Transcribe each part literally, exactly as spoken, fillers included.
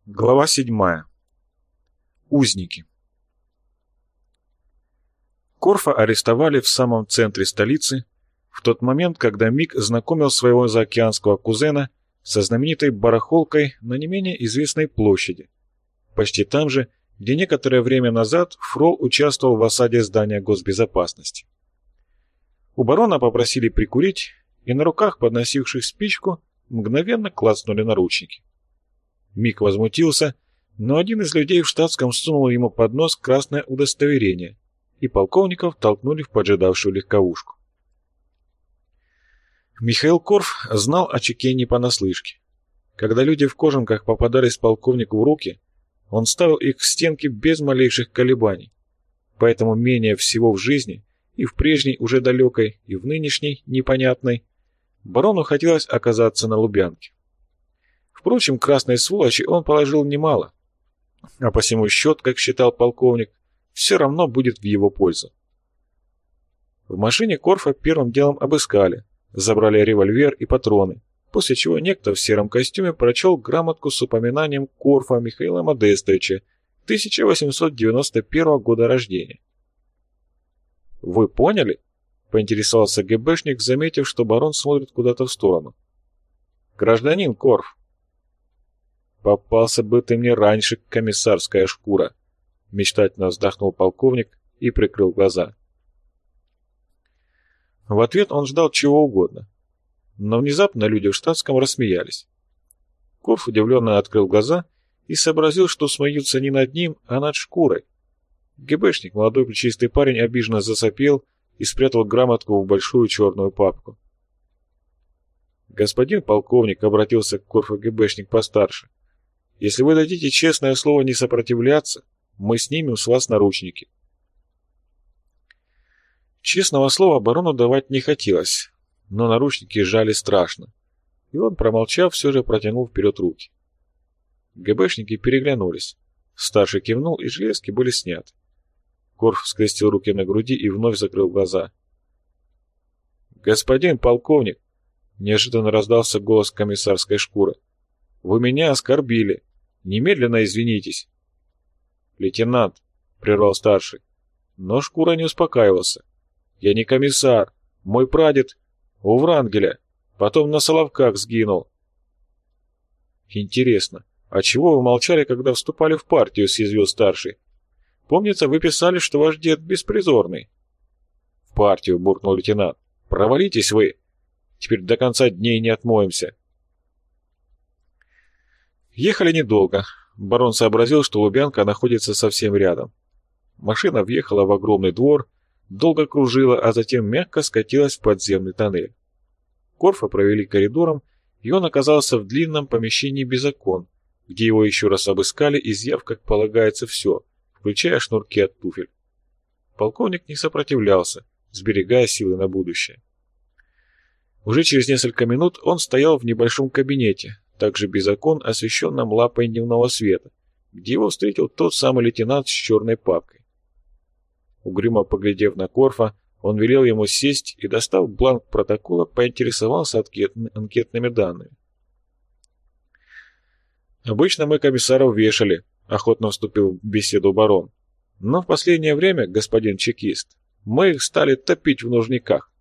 Глава седьмая. Узники. Корфа арестовали в самом центре столицы в тот момент, когда Мик знакомил своего заокеанского кузена со знаменитой барахолкой на не менее известной площади, почти там же, где некоторое время назад Фрол участвовал в осаде здания госбезопасности. У барона попросили прикурить, и на руках подносивших спичку мгновенно клацнули наручники. Мик возмутился, но один из людей в штатском сунул ему под нос красное удостоверение, и полковников толкнули в поджидавшую легковушку. Михаил Корф знал о Чеке не понаслышке. Когда люди в кожанках попадались полковнику в руки, он ставил их к стенке без малейших колебаний, поэтому менее всего в жизни, и в прежней уже далекой, и в нынешней непонятной, барону хотелось оказаться на Лубянке. Впрочем, красной сволочи он положил немало, а посему счет, как считал полковник, все равно будет в его пользу. В машине Корфа первым делом обыскали, забрали револьвер и патроны, после чего некто в сером костюме прочел грамотку с упоминанием Корфа Михаила Модестовича тысяча восемьсот девяносто первого года рождения. «Вы поняли?» — поинтересовался ГБшник, заметив, что барон смотрит куда-то в сторону. «Гражданин Корф». «Попался бы ты мне раньше, комиссарская шкура!» — мечтательно вздохнул полковник и прикрыл глаза. В ответ он ждал чего угодно, но внезапно люди в штатском рассмеялись. Корф удивленно открыл глаза и сообразил, что смеются не над ним, а над шкурой. ГБшник, молодой плечистый парень, обиженно засопел и спрятал грамотку в большую черную папку. «Господин полковник», — обратился к Корфу ГБшник постарше, — «если вы дадите честное слово не сопротивляться, мы снимем с вас наручники». Честного слова барону давать не хотелось, но наручники сжали страшно, и он, промолчав, все же протянул вперед руки. ГБшники переглянулись. Старший кивнул, и железки были сняты. Корф скрестил руки на груди и вновь закрыл глаза. «Господин полковник!» — неожиданно раздался голос комиссарской шкуры. «Вы меня оскорбили! Немедленно извинитесь!» «Лейтенант!» — прервал старший. Но шкура не успокаивался. «Я не комиссар. Мой прадед у Врангеля. Потом на Соловках сгинул». «Интересно, а чего вы молчали, когда вступали в партию?» — съязвил старший. «Помнится, вы писали, что ваш дед беспризорный». «В партию!» — буркнул лейтенант. «Провалитесь вы! Теперь до конца дней не отмоемся». Ехали недолго. Барон сообразил, что Лубянка находится совсем рядом. Машина въехала в огромный двор, долго кружила, а затем мягко скатилась в подземный тоннель. Корфа провели коридором, и он оказался в длинном помещении без окон, где его еще раз обыскали, изъяв, как полагается, все, включая шнурки от туфель. Полковник не сопротивлялся, сберегая силы на будущее. Уже через несколько минут он стоял в небольшом кабинете, также без окон, освещенном лампой дневного света, где его встретил тот самый лейтенант с черной папкой. Угрюмо поглядев на Корфа, он велел ему сесть и, достав бланк протокола, поинтересовался анкет... анкетными данными. «Обычно мы комиссаров вешали», — охотно вступил в беседу барон. «Но в последнее время, господин чекист, мы их стали топить в нужниках».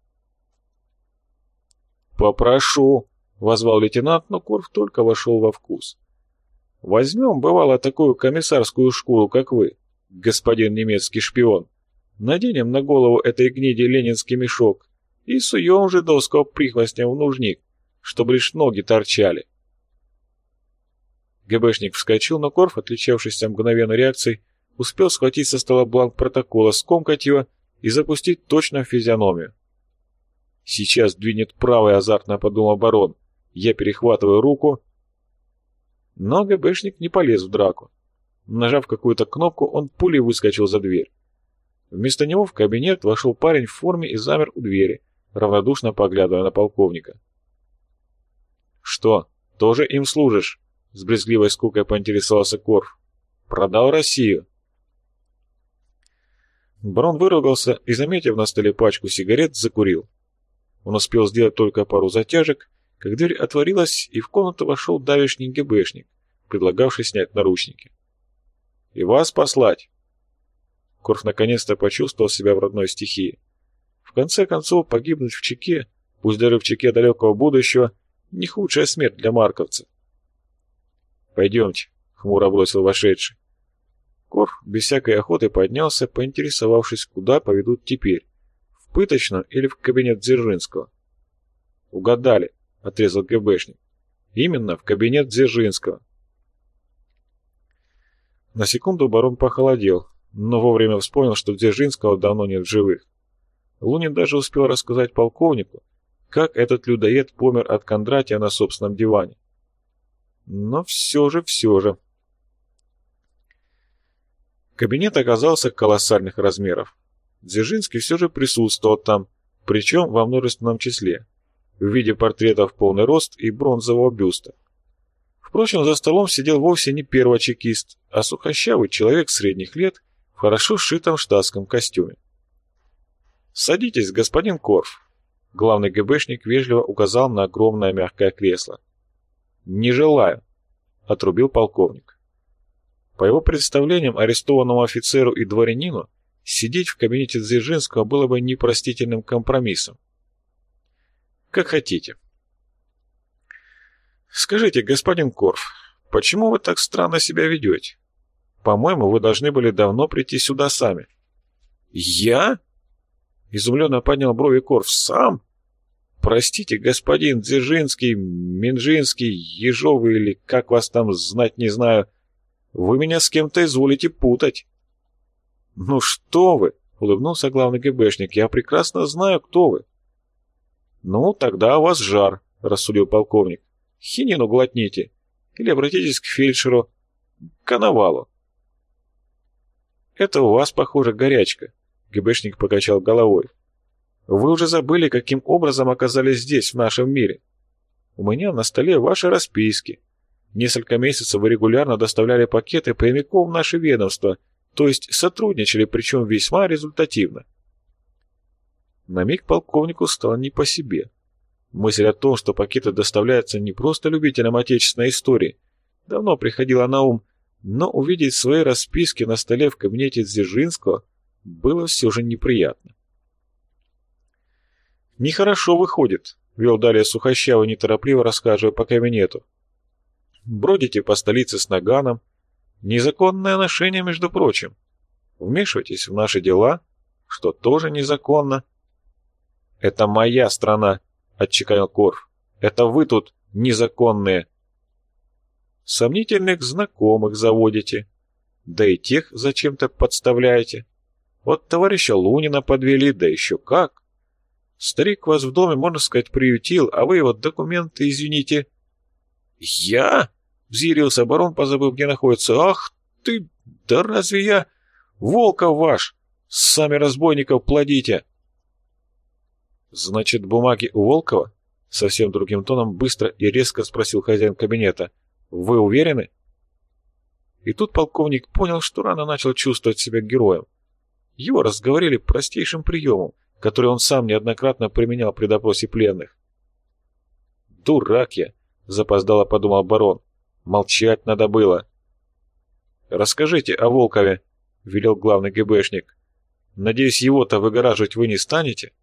«Попрошу», — возвал лейтенант, но Корф только вошел во вкус. «Возьмем, бывало, такую комиссарскую шкуру, как вы, господин немецкий шпион, наденем на голову этой гниди ленинский мешок и суем жидовского прихвостня в нужник, чтобы лишь ноги торчали». ГБшник вскочил, но Корф, отличавшийся мгновенной реакцией, успел схватить со стола бланк протокола, скомкать его и запустить точно в физиономию. «Сейчас двинет правый», — азартно подумал барон. Я перехватываю руку. Но ГБшник не полез в драку. Нажав какую-то кнопку, он пулей выскочил за дверь. Вместо него в кабинет вошел парень в форме и замер у двери, равнодушно поглядывая на полковника. «Что, тоже им служишь?» — с брезгливой скукой поинтересовался Корф. «Продал Россию». Барон выругался и, заметив на столе пачку сигарет, закурил. Он успел сделать только пару затяжек, как дверь отворилась, и в комнату вошел давешний ГБшник, предлагавший снять наручники. «И вас послать?» Корф наконец-то почувствовал себя в родной стихии. В конце концов, погибнуть в Чеке, пусть даже в Чеке далекого будущего, не худшая смерть для марковцев. «Пойдемте», — хмуро бросил вошедший. Корф без всякой охоты поднялся, поинтересовавшись, куда поведут теперь, в пыточную или в кабинет Дзержинского. «Угадали», — отрезал ГБшник. «Именно в кабинет Дзержинского». На секунду барон похолодел, но вовремя вспомнил, что Дзержинского давно нет в живых. Лунин даже успел рассказать полковнику, как этот людоед помер от Кондратия на собственном диване. Но все же, все же. Кабинет оказался колоссальных размеров. Дзержинский все же присутствовал там, причем во множественном числе, в виде портретов в полный рост и бронзового бюста. Впрочем, за столом сидел вовсе не первый чекист, а сухощавый человек средних лет в хорошо сшитом штатском костюме. «Садитесь, господин Корф», — главный ГБшник вежливо указал на огромное мягкое кресло. «Не желаю», — отрубил полковник. По его представлениям, арестованному офицеру и дворянину сидеть в кабинете Дзержинского было бы непростительным компромиссом. «Как хотите». «Скажите, господин Корф, почему вы так странно себя ведете? По-моему, вы должны были давно прийти сюда сами». «Я?» — изумленно поднял брови Корф. «Сам? Простите, господин Дзержинский, Минжинский, Ежовый или как вас там знать не знаю, вы меня с кем-то изволите путать». «Ну что вы!» — улыбнулся главный ГБшник. «Я прекрасно знаю, кто вы». «Ну, тогда у вас жар», — рассудил полковник. «Хинину глотните. Или обратитесь к фельдшеру, к коновалу». «Это у вас, похоже, горячка», — ГБшник покачал головой. «Вы уже забыли, каким образом оказались здесь, в нашем мире. У меня на столе ваши расписки. Несколько месяцев вы регулярно доставляли пакеты прямиком в наше ведомство, то есть сотрудничали, причем весьма результативно». На миг полковнику стало не по себе. Мысль о том, что пакеты доставляются не просто любителям отечественной истории, давно приходила на ум, но увидеть свои расписки на столе в кабинете Дзержинского было все же неприятно. «Нехорошо выходит», — вел далее Сухощавый, неторопливо рассказывая по кабинету. «Бродите по столице с наганом. Незаконное ношение, между прочим. Вмешиваетесь в наши дела, что тоже незаконно». «Это моя страна», — отчеканил Корф. «Это вы тут незаконные». «Сомнительных знакомых заводите. Да и тех зачем-то подставляете. Вот товарища Лунина подвели, да еще как. Старик вас в доме, можно сказать, приютил, а вы его документы, извините». «Я?» — взъярился барон, позабыв, где находится. «Ах ты! Да разве я? Волков ваш! Сами разбойников плодите!» «Значит, бумаги у Волкова?» — совсем другим тоном быстро и резко спросил хозяин кабинета. «Вы уверены?» И тут полковник понял, что рано начал чувствовать себя героем. Его разговорили простейшим приемом, который он сам неоднократно применял при допросе пленных. «Дурак я!» — запоздало подумал барон. «Молчать надо было». «Расскажите о Волкове», — велел главный ГБшник. «Надеюсь, его-то выгораживать вы не станете?»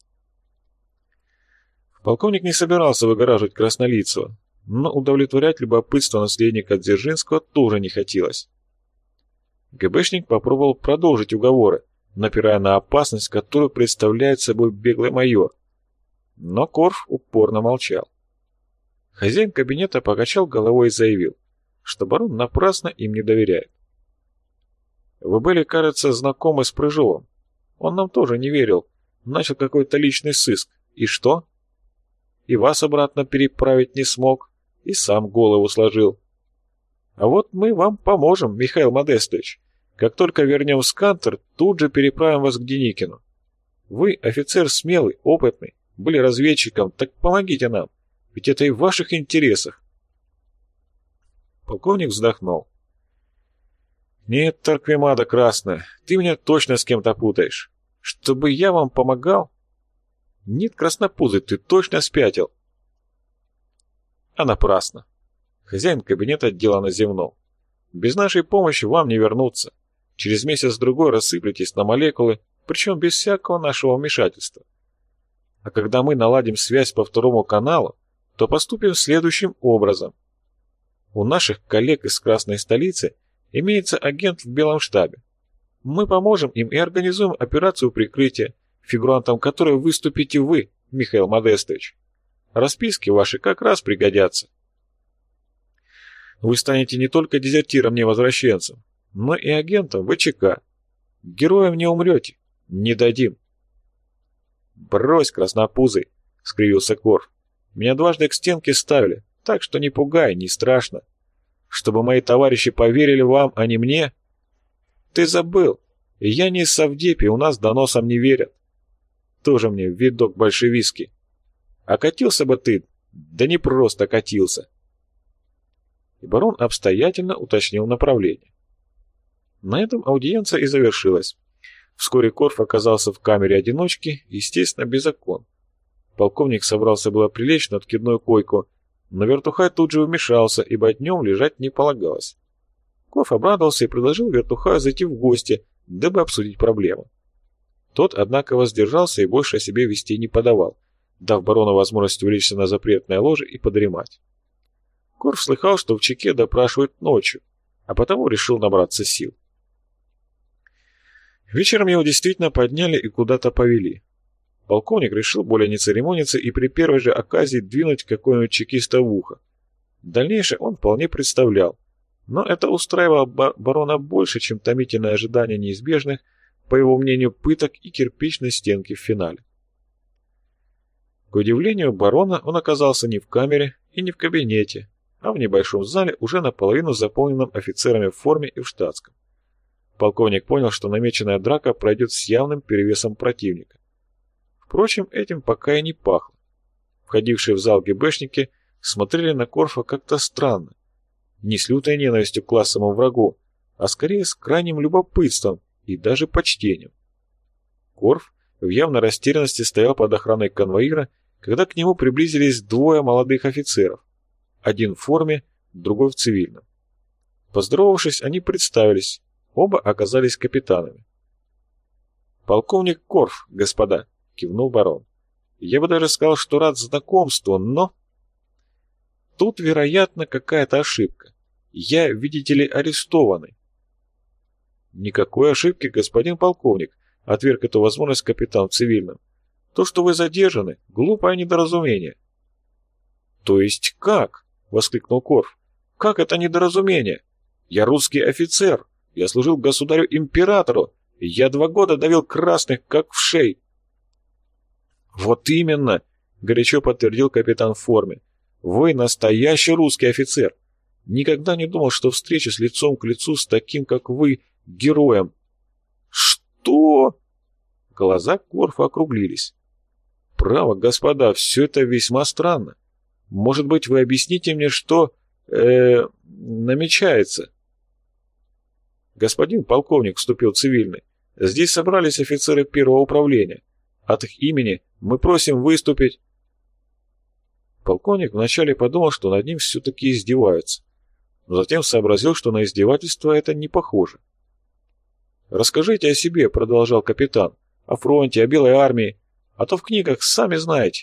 Полковник не собирался выгораживать Краснолицего, но удовлетворять любопытство наследника Дзержинского тоже не хотелось. ГБшник попробовал продолжить уговоры, напирая на опасность, которую представляет собой беглый майор. Но Корф упорно молчал. Хозяин кабинета покачал головой и заявил, что барон напрасно им не доверяет. «Вы были, кажется, знакомы с Прыжовым. Он нам тоже не верил. Начал какой-то личный сыск. И что? И вас обратно переправить не смог, и сам голову сложил. А вот мы вам поможем, Михаил Модестович. Как только вернем Скантер, тут же переправим вас к Деникину. Вы офицер смелый, опытный, были разведчиком, так помогите нам, ведь это и в ваших интересах». Полковник вздохнул. «Нет, Торквемада Красная, ты меня точно с кем-то путаешь. Чтобы я вам помогал? Нет, краснопузый, ты точно спятил». «А напрасно». Хозяин кабинета деланно зевнул. «Без нашей помощи вам не вернуться. Через месяц-другой рассыплетесь на молекулы, причем без всякого нашего вмешательства. А когда мы наладим связь по второму каналу, то поступим следующим образом. У наших коллег из Красной столицы имеется агент в Белом штабе. Мы поможем им и организуем операцию прикрытия, фигурантом которой выступите вы, Михаил Модестович. Расписки ваши как раз пригодятся. Вы станете не только дезертиром-невозвращенцем, но и агентом ВЧК. Героем не умрете, не дадим». «Брось, краснопузый!» — скривился Корф. «Меня дважды к стенке ставили, так что не пугай, не страшно. Чтобы мои товарищи поверили вам, а не мне. Ты забыл, я не из совдепи, у нас доносам не верят. Тоже мне видок большевистский. А катился бы ты, да не просто катился». И барон обстоятельно уточнил направление. На этом аудиенция и завершилась. Вскоре Корф оказался в камере одиночки, естественно, без окон. Полковник собрался было прилечь на откидную койку, но Вертухай тут же вмешался, ибо днем лежать не полагалось. Корф обрадовался и предложил Вертухаю зайти в гости, дабы обсудить проблему. Тот, однако, воздержался и больше о себе вести не подавал, дав барону возможность улечься на запретное ложе и подремать. Корф слыхал, что в ЧК допрашивают ночью, а потому решил набраться сил. Вечером его действительно подняли и куда-то повели. Полковник решил более не церемониться и при первой же оказии двинуть какого-нибудь чекиста в ухо. Дальнейшее он вполне представлял, но это устраивало барона больше, чем томительное ожидание неизбежных, по его мнению, пыток и кирпичной стенки в финале. К удивлению барона, он оказался не в камере и не в кабинете, а в небольшом зале, уже наполовину заполненном офицерами в форме и в штатском. Полковник понял, что намеченная драка пройдет с явным перевесом противника. Впрочем, этим пока и не пахло. Входившие в зал ГБшники смотрели на Корфа как-то странно. Не с лютой ненавистью к классовому врагу, а скорее с крайним любопытством и даже почтением. Корф в явной растерянности стоял под охраной конвоира, когда к нему приблизились двое молодых офицеров. Один в форме, другой в цивильном. Поздоровавшись, они представились. Оба оказались капитанами. «Полковник Корф, господа», — кивнул барон. «Я бы даже сказал, что рад знакомству, но...» «Тут, вероятно, какая-то ошибка. Я, видите ли, арестованный». «Никакой ошибки, господин полковник», — отверг эту возможность капитан в цивильном. «То, что вы задержаны, глупое недоразумение». «То есть как?» — воскликнул Корф. «Как это недоразумение? Я русский офицер. Я служил государю-императору. Я два года давил красных, как в шей». «Вот именно», — горячо подтвердил капитан в форме. «Вы настоящий русский офицер. Никогда не думал, что встречусь лицом к лицу с таким, как вы, героем». «Что?» Глаза Корфа округлились. «Право, господа, все это весьма странно. Может быть, вы объясните мне, что... э намечается?» «Господин полковник», — вступил цивильный, — «здесь собрались офицеры первого управления. От их имени мы просим выступить...» Полковник вначале подумал, что над ним все-таки издеваются, но затем сообразил, что на издевательство это не похоже. «Расскажите о себе», — продолжал капитан, — «о фронте, о Белой армии, а то в книгах сами знаете».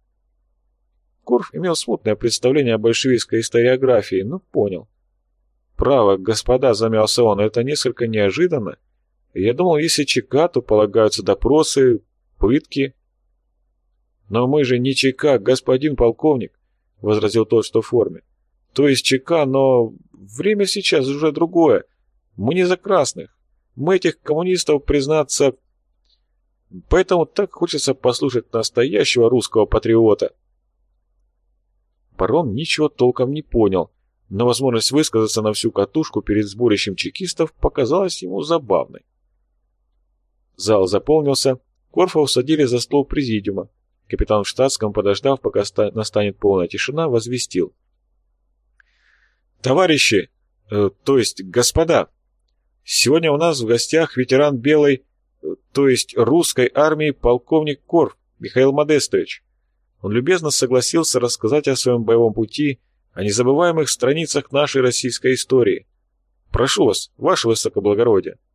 Корф имел смутное представление о большевистской историографии, но понял. «Право, господа», — замялся он, — «это несколько неожиданно. Я думал, если ЧК, то полагаются допросы, пытки». «Но мы же не ЧК, господин полковник», — возразил тот, что в форме. «То есть ЧК, но время сейчас уже другое. Мы не за красных. Мы этих коммунистов, признаться... Поэтому так хочется послушать настоящего русского патриота». Барон ничего толком не понял, но возможность высказаться на всю катушку перед сборищем чекистов показалась ему забавной. Зал заполнился, Корфа усадили за стол президиума. Капитан в штатском, подождав, пока настанет полная тишина, возвестил. «Товарищи, э, то есть господа, сегодня у нас в гостях ветеран белой, э, то есть русской армии полковник Корф Михаил Модестович. Он любезно согласился рассказать о своем боевом пути, о незабываемых страницах нашей российской истории. Прошу вас, ваше высокоблагородие».